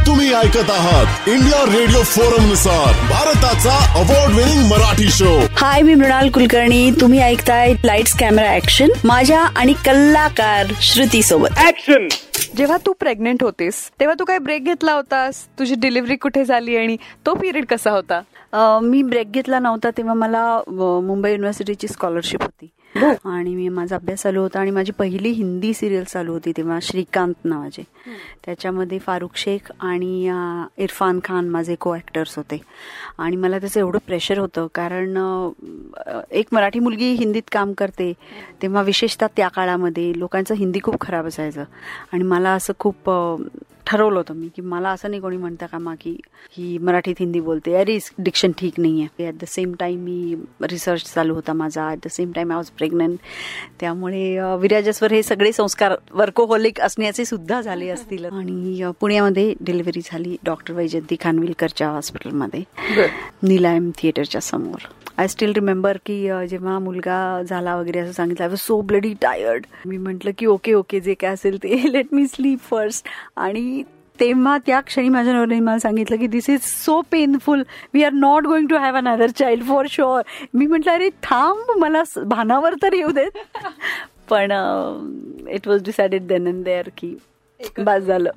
तुम्ही ऐकत आहात इंडिया रेडिओ फोरम नुसार भारताचा award winning Marathi show. Hi, मी मृणाल कुलकर्णी. तुम्ही ऐकताय लाईट्स कॅमेरा ऍक्शन माझ्या आणि कलाकार श्रुती सोबत. ऍक्शन. जेव्हा तू प्रेग्नेंट होतीस तेव्हा तू काय ब्रेक घेतला होतास? तुझी डिलिव्हरी कुठे झाली आणि तो पिरियड कसा होता? मी ब्रेक घेतला नव्हता. तेव्हा मला मुंबई युनिव्हर्सिटीची स्कॉलरशिप होती आणि मी माझा अभ्यास चालू होता आणि माझी पहिली हिंदी सिरियल चालू होती तेव्हा, श्रीकांत नावाचे. त्याच्यामध्ये फारुख शेख आणि इरफान खान माझे को ॲक्टर्स होते आणि मला त्याचं एवढं प्रेशर होतं कारण एक मराठी मुलगी हिंदीत काम करते तेव्हा विशेषतः त्या काळामध्ये लोकांचं हिंदी खूप खराब असायचं आणि मला असं खूप ठरवलं होतं मी की मला असं नाही कोणी म्हणता कामा की ही मराठीत हिंदी बोलते, अरे डिक्शन ठीक नाही आहे. ॲट द सेम टाईम मी रिसर्च चालू होता माझा, at the same time I was pregnant. त्यामुळे विराजस्वर हे सगळे संस्कार वर्कोहोलिक असण्याचे सुद्धा झाले असतील. आणि पुण्यामध्ये डिलिव्हरी झाली डॉक्टर वैजयंती खानविलकरच्या हॉस्पिटलमध्ये, नीलायम थिएटरच्या समोर. आय स्टील रिमेंबर की जेव्हा मुलगा झाला वगैरे असं सांगितलं, I was so bloody tired. मी म्हटलं की ओके जे काय असेल ते लेट मी स्लीप फर्स्ट. आणि तेव्हा त्या क्षणी माझ्या नवऱ्याने मला सांगितलं की this is so painful, we are not going to have another child for sure. मी म्हटलं अरे थांब, मला भानावर तर येऊ देत. पण it was decided then and there की बस झालं.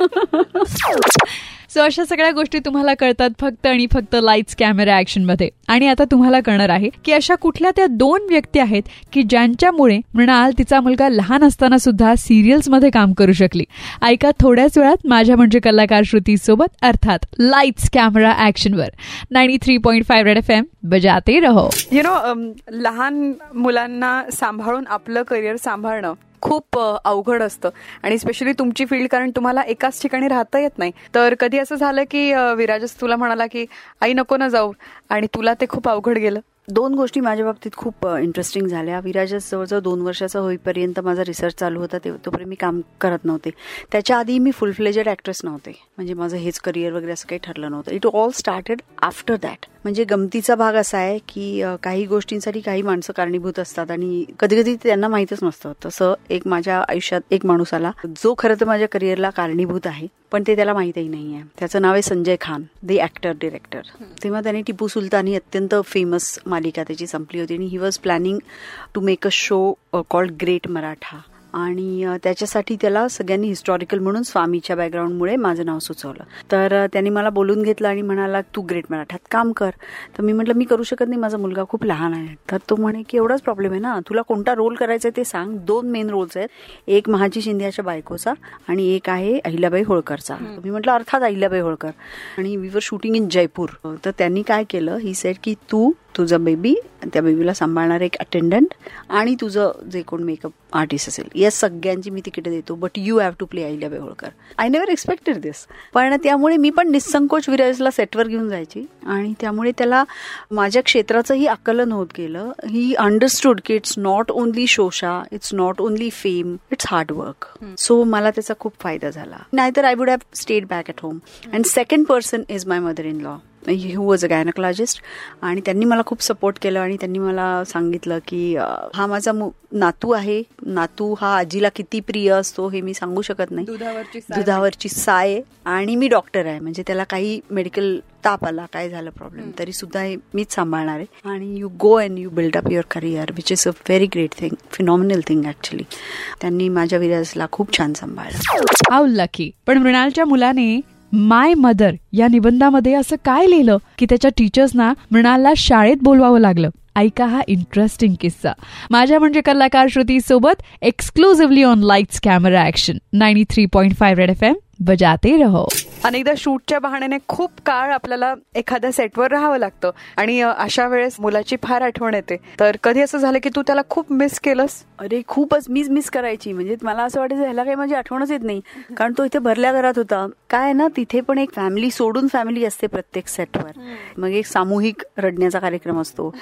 सो अशा सगळ्या गोष्टी तुम्हाला कळतात फक्त आणि फक्त लाईट्स कॅमेरा ऍक्शन मध्ये. आणि आता तुम्हाला कळणार आहे की अशा कुठल्या त्या 2 व्यक्ती आहेत की ज्यांच्यामुळे मृणाल तिचा मुलगा लहान असताना सुद्धा सिरियल्स मध्ये काम करू शकली. ऐका थोड्याच वेळात माझ्या म्हणजे कलाकार श्रुती सोबत, अर्थात लाईट्स कॅमेरा ऍक्शन वर 93.5 रेड FM बजाते रहो. लहान मुलांना सांभाळून आपलं करिअर सांभाळणं खूप अवघड असतं आणि स्पेशली तुमची फील्ड, कारण तुम्हाला एकाच ठिकाणी राहता येत नाही. तर कधी असं झालं की विराजस तुला म्हणाला की आई नको ना जाऊ आणि तुला ते खूप अवघड गेलं? 2 गोष्टी माझ्या बाबतीत खूप इंटरेस्टिंग झाल्या. विराजस जवळजवळ 2 वर्षाचा होईपर्यंत माझा रिसर्च चालू होता, तोपर्यंत मी काम करत नव्हते. त्याच्या आधी मी फुल फ्लेजेड ॲक्ट्रेस नव्हते, म्हणजे माझं हेच करिअर वगैरे असं काही ठरलं नव्हतं. It all started after that. म्हणजे गमतीचा भाग असा आहे की काही गोष्टींसाठी काही माणसं कारणीभूत असतात आणि कधी कधी त्यांना माहीतच नसतं. तसं एक माझ्या आयुष्यात एक माणूस आला जो खरं तर माझ्या करिअरला कारणीभूत आहे, पण ते त्याला माहीतही नाही आहे. त्याचं नाव आहे Sanjay Khan, the actor director. तेव्हा त्याने टिपू सुलतान ही अत्यंत फेमस मालिका त्याची संपली होती आणि he was planning to make a show called great Maratha. आणि त्याच्यासाठी त्याला सगळ्यांनी हिस्टॉरिकल म्हणून स्वामीच्या बॅकग्राऊंडमुळे माझं नाव सुचवलं. तर त्यांनी मला बोलून घेतलं आणि म्हणाला तू ग्रेट मराठात काम कर. तर मी म्हटलं मी करू शकत नाही, माझा मुलगा खूप लहान आहे. तर तो म्हणे की एवढाच प्रॉब्लेम आहे ना, तुला कोणता रोल करायचा आहे ते सांग. 2 मेन रोल्स आहेत, एक महाजी शिंदेच्या बायकोचा आणि एक आहे अहिल्याबाई होळकरचा. मी म्हटलं अर्थात अहिल्याबाई होळकर. आणि we were shooting in Jaipur. तर त्यांनी काय केलं, ही सेड की तुझा बेबी, त्या बेबीला सांभाळणार एक अटेंडंट आणि तुझं जे कोण मेकअप आर्टिस्ट असेल या सगळ्यांची मी तिकीट देतो, but you have to play Ahilyabai Holkar. I never expected this. पण त्यामुळे मी पण निसंकोच विराजला सेटवर घेऊन जायची आणि त्यामुळे त्याला माझ्या क्षेत्राचंही आकलन होत गेलं. ही अंडरस्टूड की इट्स नॉट ओनली शोशा, it's not only fame, it's hard work. So मला त्याचा खूप फायदा झाला. नाहीतर I would have stayed back at home. And second person is my mother in law, who was a gynaecologist. आणि त्यांनी मला खूप सपोर्ट केलं आणि त्यांनी मला सांगितलं की हा माझा नातू आहे, नातू हा आजीला किती प्रिय असतो हे मी सांगू शकत नाही. दुधावरची साय आणि मी डॉक्टर आहे, म्हणजे त्याला काही मेडिकल ताप आला, काय झालं प्रॉब्लेम, तरी सुद्धा मीच सांभाळणार आहे. आणि you go and you build up your career, which is a very great thing, phenomenal thing actually. त्यांनी माझ्या विराजला खूप छान सांभाळलं. How lucky. पण मृणालच्या मुलाने माय मदर या निबंधामध्ये असं काय लिहिलं की त्याच्या टीचर्सना मृणालला शाळेत बोलवावं लागलं? ऐका हा इंटरेस्टिंग किस्सा माझ्या म्हणजे कलाकार श्रुती सोबत, exclusively on lights camera action 93.5 red FM बजाते रहो. अनेकदा शूटच्या बहाण्याने खूप काळ आपल्याला एखाद्या सेटवर राहावं लागतं आणि अशा वेळेस मुलाची फार आठवण येते. तर कधी असं झालं की तू त्याला खूप मिस केलंस? अरे खूपच मिस करायची. म्हणजे मला असं वाटायचं ह्याला काही माझी आठवणच येत नाही, कारण तो इथे भरल्या घरात होता. काय ना, तिथे पण एक फॅमिली सोडून फॅमिली असते प्रत्येक सेटवर. मग एक सामूहिक रडण्याचा कार्यक्रम असतो,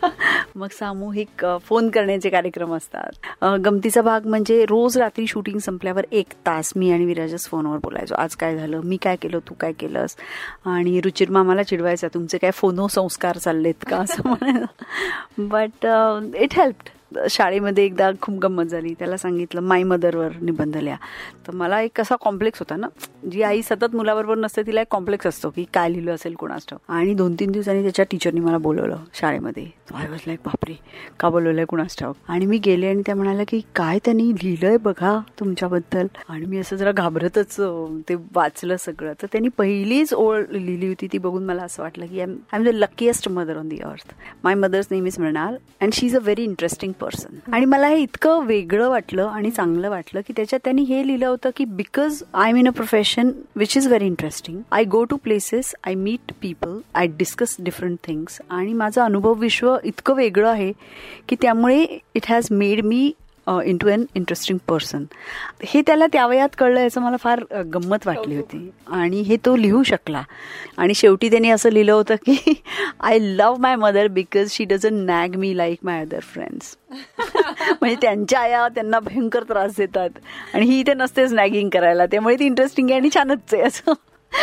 मग सामूहिक फोन करण्याचे कार्यक्रम असतात. गमतीचा भाग म्हणजे रोज रात्री शूटिंग संपल्यावर 1 तास मी आणि विराजस फोनवर बोलायचो. आज काय झालं, मी काय केलं, तू काय केलंस. आणि रुचिर मामाला चिडवायचा, तुमचे काय फोनो संस्कार चाललेत का असं म्हणायचं. But it helped. शाळेमध्ये एकदा खूप गंमत झाली. त्याला सांगितलं माय मदरवर निबंध लिहा. तर मला एक असा कॉम्प्लेक्स होता ना, जी आई सतत मुलाबरोबर नसते तिला एक कॉम्प्लेक्स असतो की काय लिहिलं असेल कोणास ठाऊक. आणि 2-3 दिवसांनी त्याच्या टीचरनी मला बोलवलं शाळेमध्ये. आय वॉज लाईक बापरे, का बोलवलंय कोणास ठाऊक. आणि मी गेले आणि त्या म्हणाल्या की काय त्यांनी लिहिलंय बघा तुमच्याबद्दल. आणि मी असं जरा घाबरतच ते वाचलं सगळं. तर त्यांनी पहिलीच ओळ लिहिली होती ती बघून मला असं वाटलं की I am the luckiest mother on the earth. My mother's name is Mrinal and she is a very interesting person. आणि मला हे इतकं वेगळं वाटलं आणि चांगलं वाटलं की त्याच्यात त्यांनी हे लिहिलं होतं की because I am in a profession which is very interesting, I go to places, I meet people, I discuss different things. आणि माझं अनुभव विश्व इतकं वेगळं आहे की त्यामुळे it has made me into an interesting person. हे त्याला त्या वयात कळलं याचं मला फार गंमत वाटली होती. आणि हे तो लिहू शकला. आणि शेवटी त्यांनी असं लिहिलं होतं की I love my mother because she doesn't nag me like my other friends. म्हणजे त्यांच्या आया त्यांना भयंकर त्रास देतात आणि ही इथे नसतेच नॅगिंग करायला, त्यामुळे ती इंटरेस्टिंग आहे आणि छानच आहे असं.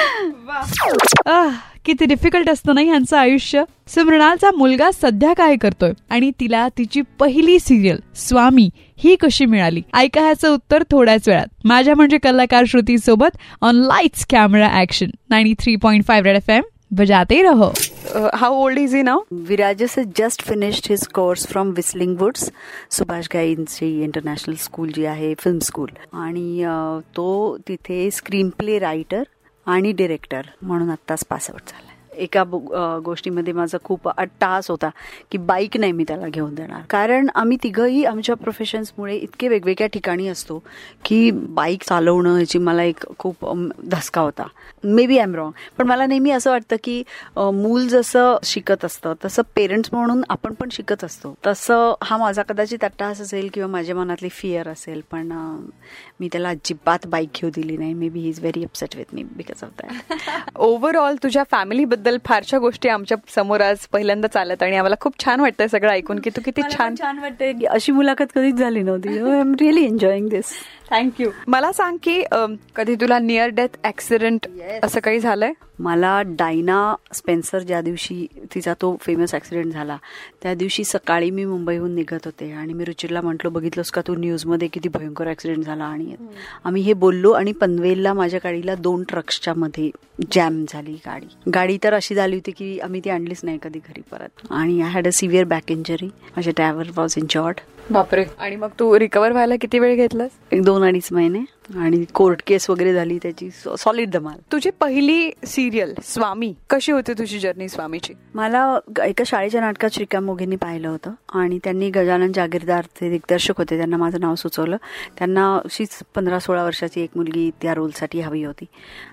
किती डिफिकल्ट असतं नाही ह्यांचं आयुष्य. सो मृणालचा मुलगा सध्या काय करतोय आणि तिला तिची पहिली सिरियल स्वामी ही कशी मिळाली, ऐका ह्याचं उत्तर थोड्याच वेळात माझ्या म्हणजे कलाकार श्रुती सोबत on lights camera action 93.5 red FM. बजाते रहो. How old is he now? Virajas has just finished his course from Whistling Woods, Subhash घाईंची इंटरनॅशनल स्कूल जी आहे, फिल्म स्कूल. आणि तो तिथे स्क्रीन प्ले रायटर आणि डिरेक्टर म्हणून आत्ताच पासआउट झाला. एका गोष्टीमध्ये माझा खूप अट्टाहास होता की बाईक नाही मी त्याला घेऊन देणार, कारण आम्ही तिघंही आमच्या प्रोफेशन्समुळे इतके वेगवेगळ्या ठिकाणी असतो की बाईक चालवणं याची मला एक खूप धसका होता. Maybe I am wrong, पण मला नेहमी असं वाटतं की मूल जसं शिकत असतं तसं पेरेंट्स म्हणून आपण पण शिकत असतो. तसं हा माझा कदाचित अट्टाहास असेल किंवा माझ्या मनातली फिअर असेल, पण मी त्याला अजिबात बाईक घेऊ दिली नाही. Maybe he is very upset with me because of that. Overall तुझ्या फॅमिलीबद्दल फारशा गोष्टी आमच्या समोर आज पहिल्यांदा चालत आणि आम्हाला खूप छान वाटतंय सगळं ऐकून की तू किती छान वाटतंय. अशी मुलाखत कधीच झाली नव्हती. I am really enjoying this. Thank you. मला सांग की कधी तुला नियर डेथ ऍक्सिडेंट असं काही झालंय? मला डायना स्पेन्सर ज्या दिवशी तिचा तो फेमस ऍक्सिडेंट झाला त्या दिवशी सकाळी मी मुंबईहून निघत होते आणि मी रुचिरला म्हटलं बघितलंस का तू न्यूजमध्ये किती भयंकर ऍक्सिडेंट झाला. आणि आम्ही हे बोललो आणि पनवेलला माझ्या गाडीला 2 ट्रक्सच्या मध्ये जॅम झाली गाडी तर अशी झाली होती की आम्ही ती आणलीच नाही कधी घरी परत. आणि I had a severe back injury. माझे ड्रायव्हर वॉज इंजॉर्ड. बापरे. आणि मग तू रिकवर व्हायला किती वेळ घेतलास? 2-2.5 महिने. आणि कोर्ट केस वगैरे झाली त्याची सॉलिड धमाल. तुझी पहिली सिरियल स्वामी, कशी होती तुझी जर्नी स्वामीची? मला एका शाळेच्या नाटकात श्रीकांत मोघेंनी पाहिलं होतं आणि त्यांनी गजानन जागीरदार ते दिग्दर्शक होते, त्यांना माझं नाव सुचवलं. त्यांना अशीच 15-16 वर्षाची एक मुलगी त्या रोलसाठी हवी होती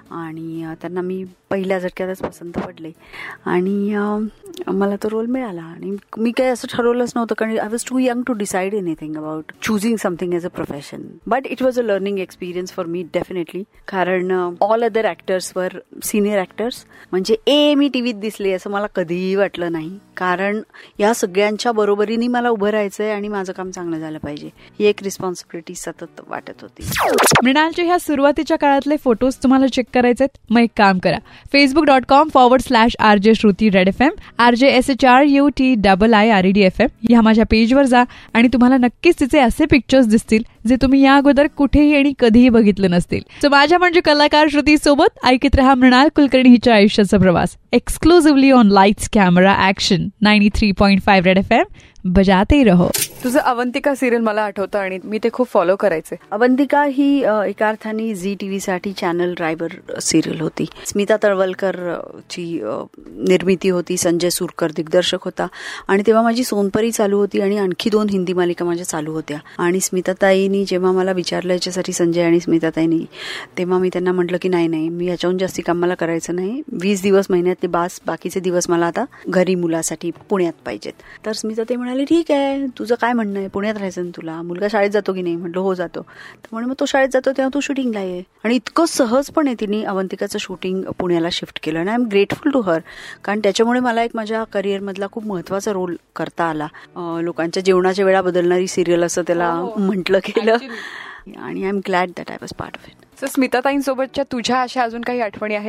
आणि त्यांना मी पहिल्या झटक्यातच पसंत पडले आणि मला तो रोल मिळाला. आणि मी काही असं ठरवलंच नव्हतं कारण I was too young to decide anything about choosing something as a profession. But it was a learning experience for me definitely, कारण ऑल अदर ॲक्टर्स वर सिनियर ॲक्टर्स. म्हणजे मी टीव्हीत दिसले असं मला कधीही वाटलं नाही, कारण या सगळ्यांच्या बरोबरीने मला उभं राहायचंय आणि माझं काम चांगलं झालं पाहिजे ही एक रिस्पॉन्सिबिलिटी सतत वाटत होती. मृणालच्या ह्या सुरुवातीच्या काळातले फोटोज तुम्हाला चेक करायचे आहेत? मग एक काम करा, facebook.com/RJ Shruti Red FM, RJSHRUTIIRED FM ह्या माझ्या पेजवर जा आणि तुम्हाला नक्कीच तिचे असे पिक्चर्स दिसतील जे तुम्ही या अगोदर कुठेही आणि कधीही बघितले नसतील. सो माझ्या म्हणजे कलाकार श्रुती सोबत ऐकत रहा मृणाल कुलकर्णी हिच्या आयुष्याचा प्रवास exclusively on lights camera action 93.5 red FM. बजाते रहो. तुझं अवंतिका सिरियल मला आठवतं आणि मी ते खूप फॉलो करायचे. अवंतिका ही एका अर्थाने झी टीव्ही साठी चॅनल ड्रायव्हर सिरियल होती. स्मिता तळवलकर ची निर्मिती होती, संजय सुरकर दिग्दर्शक होता आणि तेव्हा माझी सोनपरी चालू होती आणि आणखी 2 हिंदी मालिका माझ्या चालू होत्या. आणि स्मिताताईंनी जेव्हा मला विचारलं याच्यासाठी, संजय आणि स्मिताताईंनी, तेव्हा मी त्यांना म्हटलं की नाही मी याच्याहून जास्ती काम मला करायचं नाही, 20 दिवस महिन्यातले बाकीचे दिवस मला आता घरी मुलासाठी पुण्यात पाहिजेत. तर स्मिताताई म्हणाले ठीक आहे, तुझं काय म्हणणं आहे, पुण्यात राहायचं ना तुला, मुलगा शाळेत जातो की नाही? म्हटलं हो जातो. तर म्हणे मग तो शाळेत जातो तेव्हा तू शूटिंगला ये. आणि इतकं सहजपणे तिने अवंतिकाचं शूटिंग पुण्याला शिफ्ट केलं आणि I am grateful to her, कारण त्याच्यामुळे मला एक माझ्या करिअरमधला खूप महत्वाचा रोल करता आला. लोकांच्या जेवणाच्या वेळा बदलणारी सिरियल असं त्याला म्हटलं गेलं आणि I am glad that I was part of it. So स्मिताताईंसोबतच्या तुझ्या अशा अजून काही आठवणी आहेत?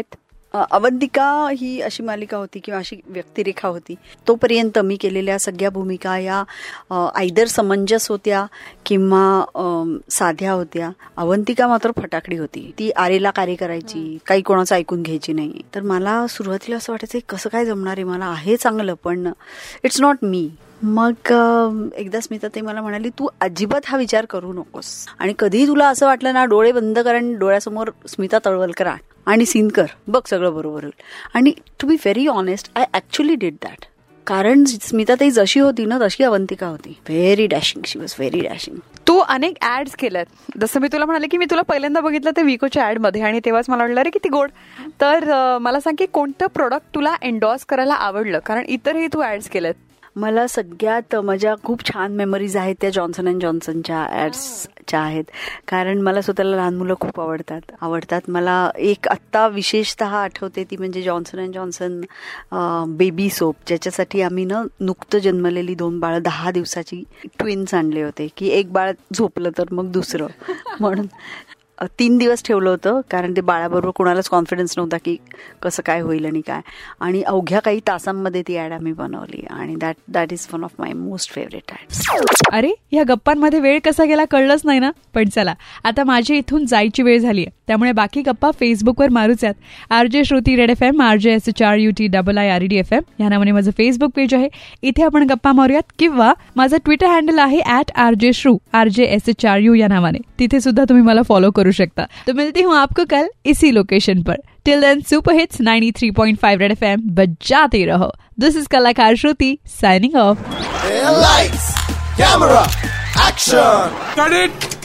अवंतिका ही अशी मालिका होती किंवा अशी व्यक्तिरेखा होती, तोपर्यंत मी केलेल्या सगळ्या भूमिका या आयदर समंजस होत्या किंवा साध्या होत्या. अवंतिका मात्र फटाकडी होती. ती आरेला कार्य करायची, काही कोणाचं ऐकून घ्यायची नाही. तर मला सुरुवातीला असं वाटायचं कसं काय जमणार आहे, मला आहे चांगलं पण इट्स नॉट मी. मग एकदा स्मिता ते मला म्हणाली, तू अजिबात हा विचार करू नकोस आणि कधीही तुला असं वाटलं ना, डोळे बंद कर आणि डोळ्यासमोर स्मिता तळवलकर आण आणि सीन कर, बघ सगळं बरोबर होईल. आणि to be very honest, I actually did that. कारण स्मिता ताई जशी होती ना तशी अवंतिका होती. Very dashing, she was very dashing. तू अनेक ऍड्स केल्यात, जसं मी तुला म्हणाले की मी तुला पहिल्यांदा बघितलं ते विकोच्या ऍड मध्ये आणि तेव्हाच मला वाटलं अरे किती गोड. तर मला सांग की कोणतं प्रोडक्ट तुला एन्डॉर्स करायला आवडलं, कारण इतरही तू ऍड्स केल्यात. मला सगळ्यात माझ्या खूप छान मेमरीज आहेत त्या जॉन्सन अँड जॉन्सनच्या ॲड्सच्या आहेत. कारण मला स्वतःला लहान मुलं खूप आवडतात. मला एक आत्ता विशेषतः आठवते ती म्हणजे Johnson and Johnson baby soap, ज्याच्यासाठी आम्ही नुकतं जन्मलेली 2 बाळं 10 दिवसाची ट्विन्स आणले होते की एक बाळ झोपलं तर मग दुसरं म्हणून 3 दिवस ठेवलं होतं. कारण ते बाळाबरोबर कुणालाच कॉन्फिडन्स नव्हता की कसं काय होईल आणि काय. आणि अवघ्या काही तासांमध्ये ती ॲड आम्ही बनवली आणि that is one of my most favourite ads. अरे या गप्पांमध्ये वेळ कसा गेला कळलंच नाही ना. पण चला आता माझी इथून जायची वेळ झाली आहे, त्यामुळे बाकी गप्पा फेसबुकवर मारूच्यात. RJ Shruti red FM, RJSHRUTIIREDFM या नावाने माझं फेसबुक पेज आहे. इथे आपण गप्पा मारूयात किंवा माझं ट्विटर हँडल आहे @RJSHRU RJSHRU या नावाने. तिथे सुद्धा तुम्ही मला फॉलो करू शकता. तो मिलती हूँ आपको कल इसी लोकेशन पर. Till then super hits 93.5 red FM बजाते रहो. दिस इज कलाकार Shruti signing off. Lights, camera, action. Cut it.